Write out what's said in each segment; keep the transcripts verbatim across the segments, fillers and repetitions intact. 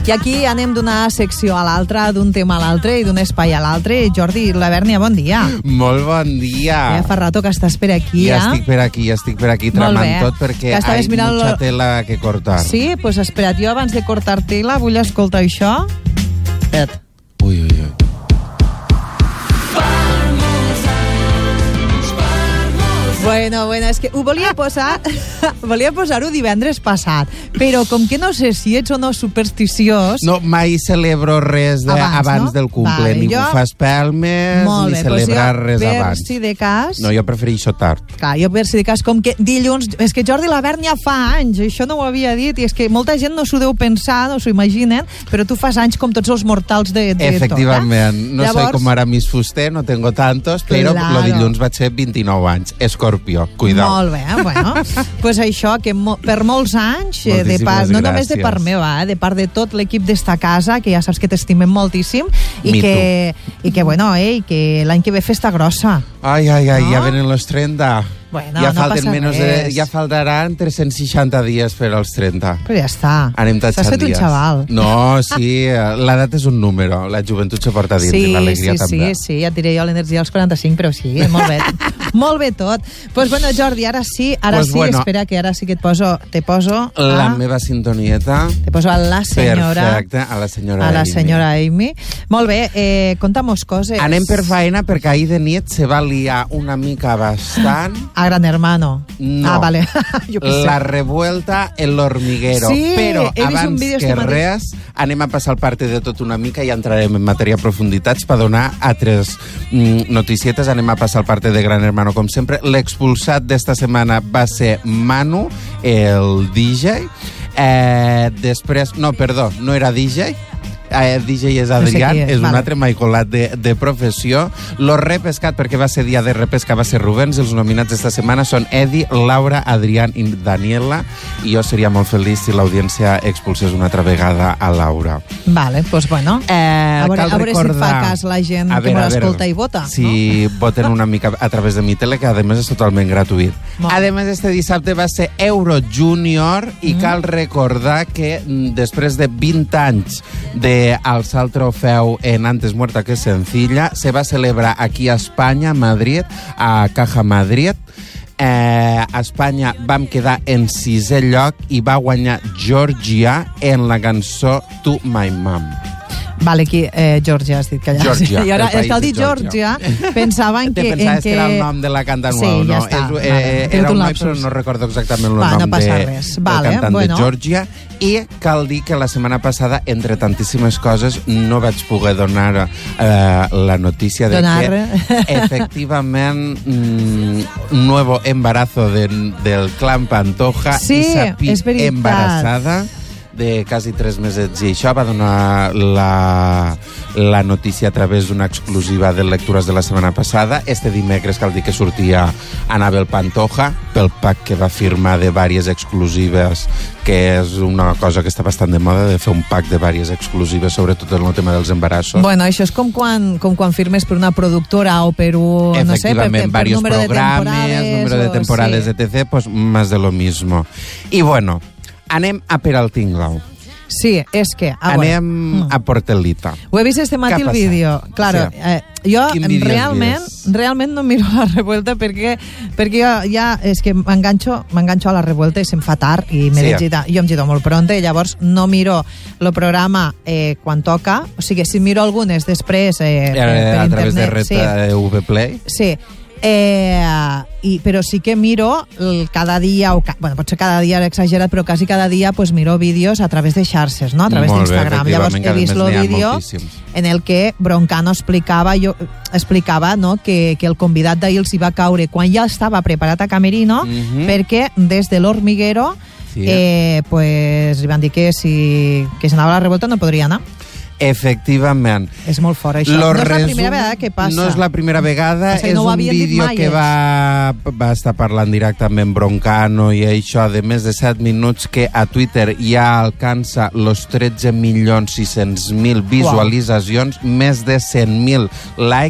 I aquí anem d'una secció a l'altra, d'un tema a l'altre i d'un espai a l'altre. Jordi, la Bèrnia, bon dia. Molt bon dia. Ja fa rato que estàs per aquí, ja eh? Ja estic per aquí, ja estic per aquí tramant tot perquè hi ha mucha tela que cortar. Sí? Doncs pues espera't, jo abans de cortar tela vull escoltar això. Espera't. Ui, ui, ui. Bueno, bueno, és que ho volia posar volia posar-ho divendres passat, però com que no sé si ets o no supersticiós... No, mai celebro res de, abans, abans no? del cumple, vale, ni jo... ho fas pelmes, ni bé, celebrar pues res per abans. Si de cas... No, jo prefereixo tard. Clar, jo per si de cas, com que dilluns... És que Jordi Labèrnia fa anys, això no ho havia dit, i és que molta gent no s'ho deu pensar, no s'ho imaginen, però tu fas anys com tots els mortals de, de Efectivament. tot, eh? No Llavors... soy com Aramis Fuster, no tengo tantos, però claro. Lo dilluns vaig ser vint-i-nou anys. Escorpio, cuidao. Molt bé, bueno. Pues això, que mo per molts anys, de part, no només de part meva, eh, de part de tot l'equip d'esta casa, que ja saps que t'estimem moltíssim, i que, i que, bueno, eh, que l'any que ve festa grossa. Ai, ai, ai, no? Ja venen los trenta. Bueno, ja no falten passa menos res. De, ja faltaran tres-cents seixanta dies per als trenta. Però ja està. Anem tatxant dies. S'has fet un xaval. No, sí, l'edat és un número. La joventut se porta dins sí, i l'alegria sí, també. Sí, sí, ja et diré jo l'energia als quaranta-cinc, però sí, molt bé. Molt bé tot. Doncs pues bueno, Jordi, ara sí, ara pues sí, bueno, espera, que ara sí que et poso, te poso a... La meva sintonieta. Te poso a la senyora... Perfecte, a la senyora A la Amy. senyora Amy. Molt bé, eh, conta'm coses. Anem per faena perquè ahir de nit se va liar una mica bastant. A Gran Hermano. No, ah, vale. Jo la revuelta en l'hormiguero. Sí, però he vist un abans vídeo que res, anem a passar el parte de tot una mica i entrarem en matèria profunditats per donar altres mm, noticietes. Anem a passar el parte de Gran Hermano, com sempre. L'expulsat d'esta setmana va ser Manu, el D J. Eh, després, no, perdó, no era D J. El D J és Adrián, no sé és, és vale. Un altre maicolat de, de professió. Lo repescat, perquè va ser dia de repesca, va ser Rubens. Els nominats d'esta setmana són Edi, Laura, Adrián i Daniela. I jo seria molt feliç si l'audiència expulsés una altra vegada a Laura. Vale, doncs pues bueno. Eh, a veure, a veure recordar... si fa cas la gent a que me l'escolta i vota. Si no? Voten una mica a través de mi tele, que a més és totalment gratuït. Molt. A més, este dissabte va ser Euro Junior i mm. cal recordar que després de vint anys de alçar el trofeu en Antes muerta que sencilla, se va celebrar aquí a Espanya, a Madrid, a Caja Madrid. Eh, a Espanya vam quedar en sisè lloc i va guanyar Georgia en la cançó To My Mom. Vale, aquí, eh, Georgia, has dit que allà... Georgia, I ara, és que al dir Georgia, pensava en que... Te pensaves en que... que era el nom de la cantant, sí, no? Ja està, és, vale. eh, era un noi, però no recordo exactament el Va, nom no passa de, res. del Vale, cantant bueno. de Georgia. I cal dir que la setmana passada, entre tantíssimes coses, no vaig poder donar eh, la notícia de donar. que, efectivament, mm, nuevo embarazo de, del clan Pantoja, sí, Isapi embarazada de quasi tres mesos, i això va donar la, la notícia a través d'una exclusiva de lectures de la setmana passada. Este dimecres cal dir que sortia Anabel Pantoja pel pack que va firmar de diverses exclusives, que és una cosa que està bastant de moda, de fer un pack de diverses exclusives, sobretot en el tema dels embarassos. Bueno, això és com quan, com quan firmes per una productora o per un, no sé, per, per, per número de temporades, número de temporades, sí. etcétera, pues más de lo mismo. I bueno, anem a per al Tinglau. Sí, és que... A Anem veure. a Portelita. Ho he vist este matí el vídeo. Claro, sí. eh, jo realment, realment no miro la revuelta perquè, perquè jo ja és que m'enganxo m'enganxo a la revuelta i se'm fa tard i m'he sí. de gitar. Jo em gito molt pronte, llavors no miro el programa eh, quan toca. O sigui, si miro algunes després eh, per, per a internet... través de Reta sí. de Vplay. Sí. Eh, i, però sí que miro el, cada dia, o ca, bueno, potser cada dia era exagerat, però quasi cada dia pues, miro vídeos a través de xarxes, no? A través d'Instagram. Llavors he vist el vídeo en el que Broncano explicava, jo, explicava no? que, que el convidat d'ahir els hi va caure quan ja estava preparat a Camerino, mm-hmm. perquè des de l'Hormiguero sí. eh, pues, li van dir que si que s'anava a la revolta no podria anar. Efectivament. És molt fort, això. Lo no és la resum... primera vegada que passa. No és la primera vegada, o sigui, és no un vídeo que va, va estar parlant directament Broncano i això de més de set minuts que a Twitter ja alcança los tretze milions sis-cents mil visualitzacions, wow. més de cent mil likes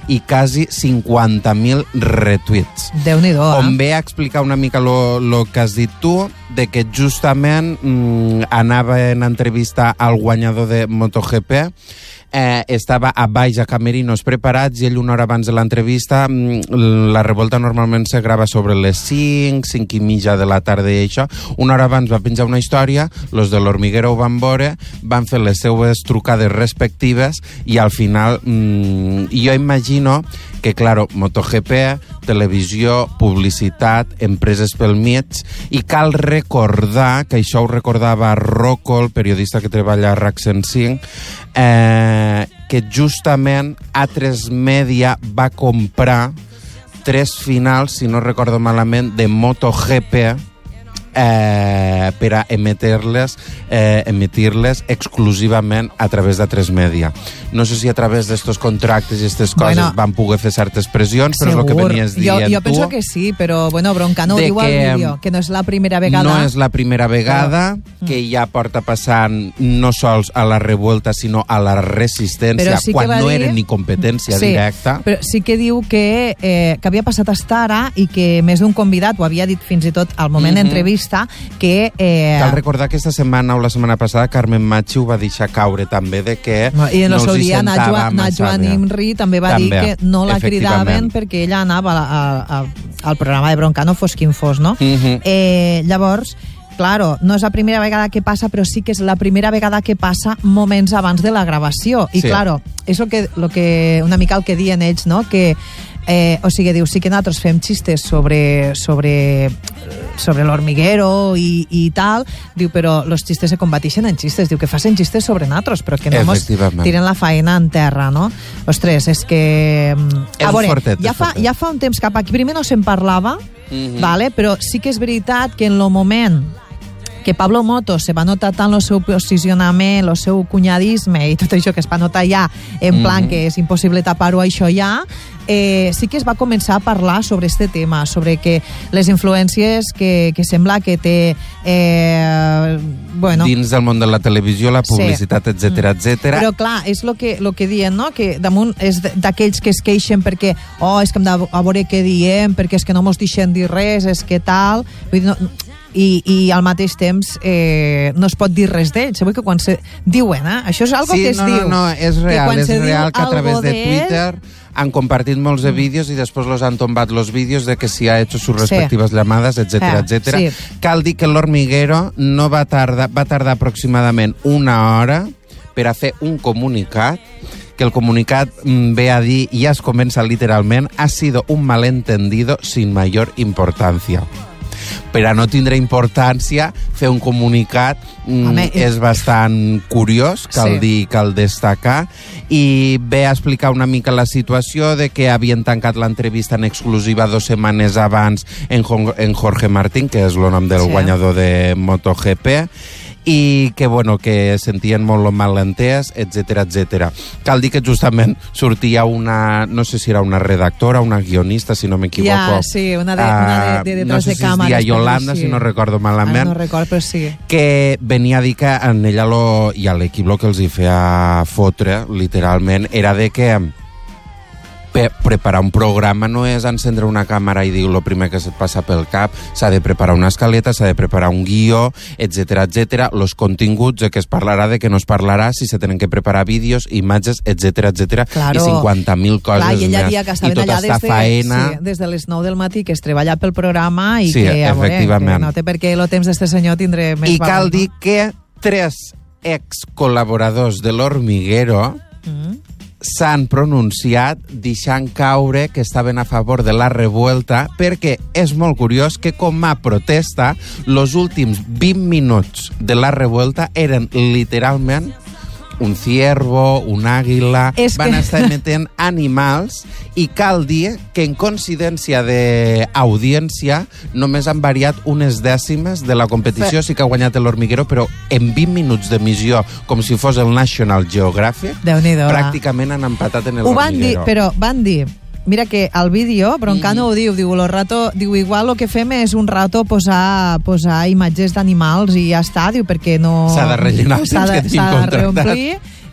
i quasi cinquanta mil retuits. Déu-n'hi-do, eh? On ve a explicar una mica el que has dit tu, de que justament mm, anava en entrevista al guanyador de MotoGP, Eh, estava a baix a Camerinos preparats i ell una hora abans de l'entrevista, la revolta normalment se grava sobre les cinc, cinc i mitja de la tarda i això, una hora abans va penjar una història, los de l'Hormiguero ho van veure, van fer les seues trucades respectives i al final mmm, jo imagino que, claro, MotoGP, televisió, publicitat, empreses pel mig, i cal recordar, que això ho recordava Rocco, el periodista que treballa a RAC cent cinc, eh, que justament A tres Media va comprar tres finals, si no recordo malament, de MotoGP, Eh, per a emitir-les eh, emitir-les exclusivament a través de A tres Media. No sé si a través d'estos contractes i aquestes coses bueno, van poder fer certes pressions, però segur. És el que venies dient jo, jo tu. penso que sí, però bueno, Broncano ho diu al vídeo, que no és la primera vegada. No és la primera vegada però, que ja porta passant no sols a la revolta, sinó a la resistència, sí quan no dir, era ni competència sí, directa. Però sí que diu que, eh, que havia passat hasta ara i que més d'un convidat ho havia dit fins i tot al moment mm-hmm. d'entrevista, que... Eh... Cal recordar que esta setmana o la setmana passada Carmen Machi ho va deixar caure també de que no, i en no els hi dia, sentava massa Joan Imri també va també, dir que no la cridaven perquè ella anava a, a, a, al programa de Broncano fos quin fos, no? Mm-hmm. eh, llavors, claro, no és la primera vegada que passa, però sí que és la primera vegada que passa moments abans de la gravació. I, sí. claro, és lo que, lo que, una mica el que diuen ells, no? Que Eh, o sigui, diu, sí que nosaltres fem xistes sobre, sobre, sobre l'Hormiguero i, i tal, diu, però els xistes se combatixen en xistes, diu que facin xistes sobre nosaltres, però que no mos tiren la faena en terra, no? Ostres, és que... És a veure, fortet, ja, fa, ja fa un temps cap aquí, primer no se'n parlava, mm-hmm. vale? Però sí que és veritat que en el moment que Pablo Moto se va notar tant el seu posicionament, el seu cunyadisme i tot això que es va notar ja en plan mm-hmm. que és impossible tapar-ho això ja, eh, sí que es va començar a parlar sobre este tema, sobre que les influències que, que sembla que té eh, bueno, dins del món de la televisió, la publicitat, sí. etcètera, etcètera. Però clar, és el que, lo que diuen, no? Que damunt és d'aquells que es queixen perquè oh, és que hem de veure què diem, perquè és que no mos deixen dir res, és que tal... Vull dir, no, I, i al mateix temps eh, no es pot dir res d'ells. Sabeu que quan se diuen, eh? Això és algo sí, que es no, diu. No, no, és real, és real que a través de Twitter han compartit molts de vídeos i després los han tombat los vídeos de que si ha hecho sus respectives sí. llamadas, etcètera, etcètera. Sí. Cal dir que l'Hormiguero no va tardar, va tardar aproximadament una hora per a fer un comunicat que el comunicat ve a dir, i ja es comença literalment, ha sido un malentendido sin mayor importancia. Per a no tindre importància, fer un comunicat Home, és bastant curiós, cal sí. dir, cal destacar, i ve a explicar una mica la situació de que havien tancat l'entrevista en exclusiva dos setmanes abans en, en Jorge Martín, que és el nom del sí. guanyador de MotoGP, i que, bueno, que sentien molt lo malentès, etcètera, etcètera. Cal dir que justament sortia una, no sé si era una redactora, una guionista, si no m'equivoco. Ja, sí, una de, una de, de detrás no sé de càmeres. No sé si es dia Yolanda, sí. si no recordo malament. Ah, no recordo, però sí. Que venia a dir que en ella lo, i a l'equip lo que els hi feia fotre, literalment, era de que preparar un programa no és encendre una càmera i dir el primer que se't passa pel cap, s'ha de preparar una escaleta, s'ha de preparar un guió, etcètera, etcètera, los continguts de què es parlarà, de què no es parlarà, si se tenen que preparar vídeos, imatges, etcètera, etcètera, claro. I cinquanta mil coses Clar, i ella més. Que I tota esta de, faena... Sí, des de les nou del matí, que es treballa pel programa i sí, que, a veure, que no té per què el temps d'este senyor tindré més I valor. I cal dir que tres ex-col·laboradors de l'Hormiguero mm. s'han pronunciat deixant caure que estaven a favor de la revuelta, perquè és molt curiós que com a protesta els últims vint minuts de la revuelta eren literalment un ciervo, un àguila, es van que... estar emetent animals i cal dir que en coincidència d'audiència només han variat unes dècimes de la competició, sí que ha guanyat l'Hormiguero, però en vint minuts d'emissió, com si fos el National Geographic, pràcticament han empatat en l'Hormiguero. Ho van dir, però van dir, mira que al vídeo Broncano mm. ho diu, diu, lo rato, diu, igual el que fem és un rato posar, posar imatges d'animals i ja està, diu, perquè no... S'ha de rellenar el temps que tinc contractat. S'ha de reomplir,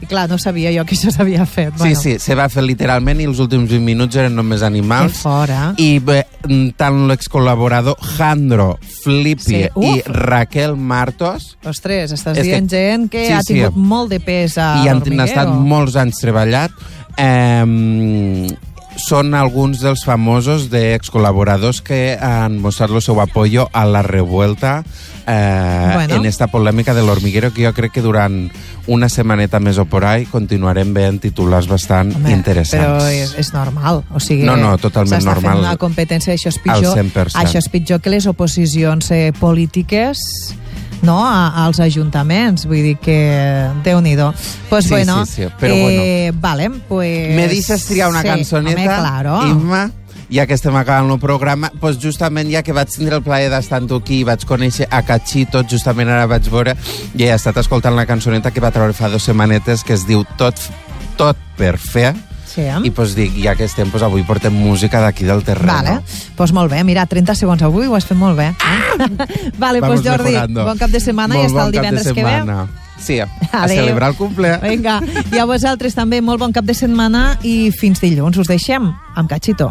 I clar, no sabia jo que això s'havia fet. Sí, bueno. sí, se va fer literalment i els últims vint minuts eren només animals. Que fora. I bé, tant l'ex-col·laborador Jandro Flippi sí. i Raquel Martos... Ostres, estàs dient que... gent que sí, ha tingut sí. molt de pes a I han l'Hormiguero. estat molts anys treballat. Eh, són alguns dels famosos d'ex-col·laboradors que han mostrat el seu apoyo a la revuelta eh, bueno. en esta polèmica de l'Hormiguero, que jo crec que durant una setmaneta més o por ahí continuarem veient titulars bastant Home, interessants. Però és, és normal. O sigui, no, no, totalment normal. S'està fent una competència, això és pitjor. Això és pitjor que les oposicions eh, polítiques... no, a, als ajuntaments, vull dir que Déu-n'hi-do. Pues sí, bueno, sí, sí, però eh, bueno. Vale, pues... Me dices triar una sí, cançoneta, home, claro. Imma, ja que estem acabant el programa, pues justament ja que vaig tindre el plaer d'estar-ho aquí i vaig conèixer a Cachito, justament ara vaig veure i he estat escoltant la cançoneta que va treure fa dues setmanetes que es diu Tot, tot per fer. Sí, eh? I pues dic, ja que estem, pues avui portem música d'aquí del terreny. Vale, pues molt bé, mira, trenta segons avui ho has fet molt bé. Ah! Vale, Vamos pues Jordi, mejorando. bon cap de setmana molt i hasta bon el divendres que ve. Sí, a Adeu. celebrar el cumple. Vinga, i a vosaltres també molt bon cap de setmana i fins dilluns us deixem amb Cachito.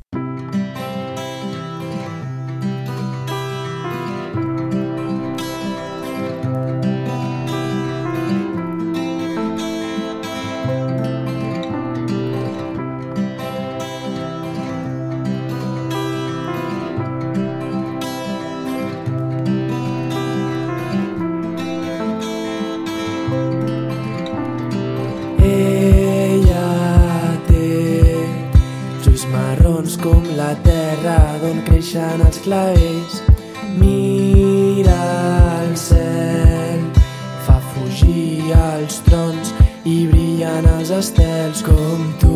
Com la terra d'on creixen els clavells. Mira el cel, fa fugir els trons i brillen els estels com tu,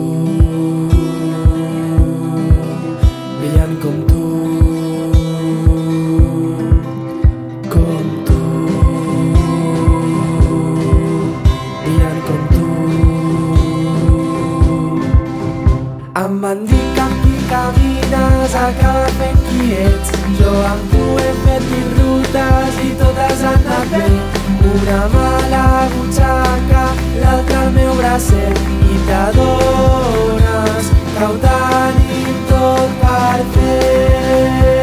brillant com tu, com tu, brillant com tu. Em van dir que amb qui camines acaba fent qui ets. Jo amb tu he fet mil rutes i totes han anat bé. Una mà a la butxaca, l'altra al meu bracet, i t'adones que ho tenim tot per fer.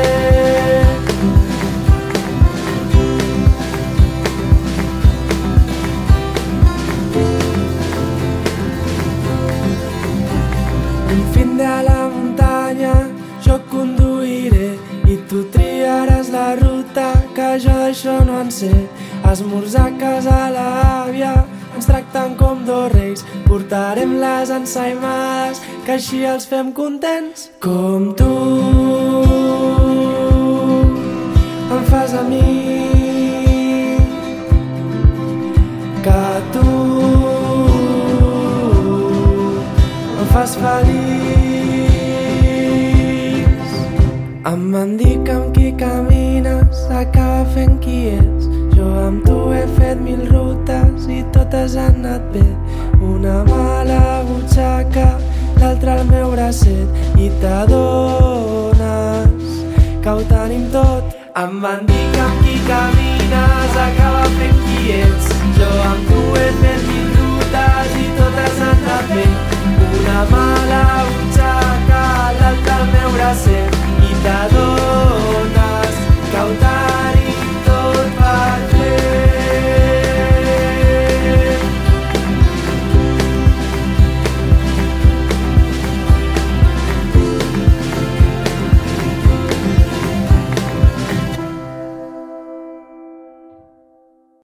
Fin de la muntanya jo conduiré i tu triaràs la ruta, que jo d'això no en sé. Esmorzar a casa l'àvia, ens tracten com dos reis, portarem les ensaïmades, que així els fem contents. Com tu em fas a mi, que tu em fas feliç. Em van dir que amb qui camines acaba fent qui ets. Jo amb tu he fet mil rutes i totes han anat bé. Una mà a la butxaca, l'altra al meu bracet, i t'adones que ho tenim tot. Em van dir que amb qui camines acaba fent qui ets. Jo amb tu